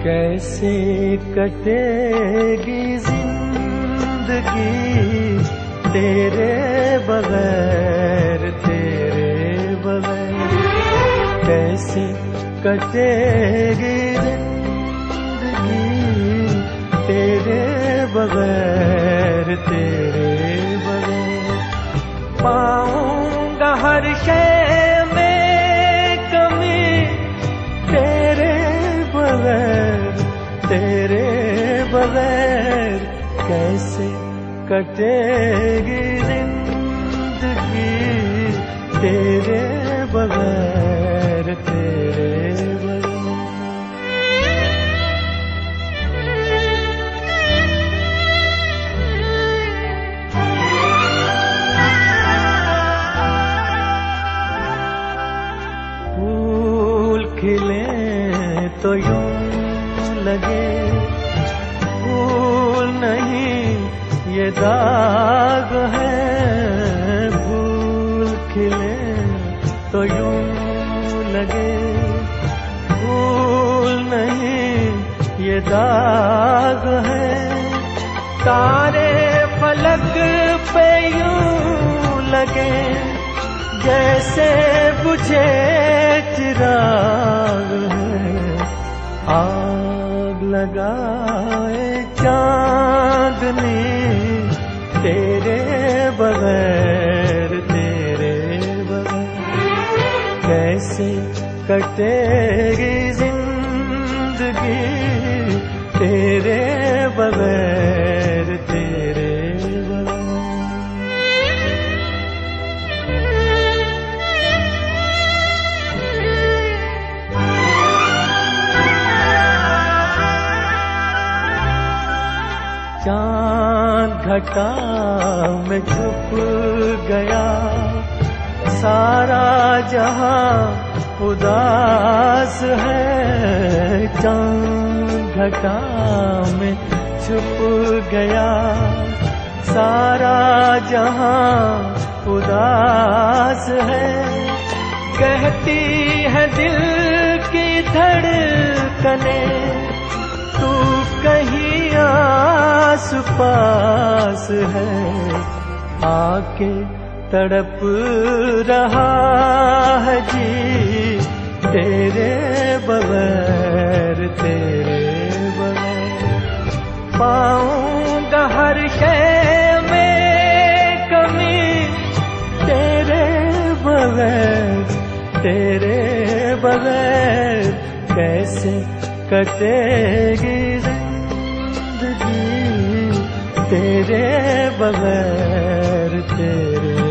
कैसे कटेगी जिंदगी तेरे बगैर, तेरे बगैर। कैसे कटेगी जिंदगी तेरे बगैर, तेरे बगैर। पाऊंगा हर शय में कमी तेरे बगैर, तेरे बगैर। कैसे कटेगी जिंदगी तेरे बगैर, तेरे बगैर। फूल खिले तो यूं लगे फूल नहीं ये दाग है। फूल खिले तो यूं लगे फूल नहीं ये दाग है। तारे फलक पे यूं लगे जैसे बुझे चिराग है। आग लगाए चांदनी तेरे बगैर, तेरे बगैर। कैसे कटेगी जिंदगी तेरे बगैर, तेरे बगैर। चांद घटा में छुप गया सारा जहां उदास है। चांद घटा में छुप गया सारा जहां उदास है। कहती है दिल की धड़कनें तू कहीं आस पास है। आके तड़प रहा है जी तेरे बगैर, तेरे बगैर। पाऊंगा हर शय में कमी तेरे बगैर, तेरे बगैर। कैसे कटेगी जिंदगी तेरे बगैर, तेरे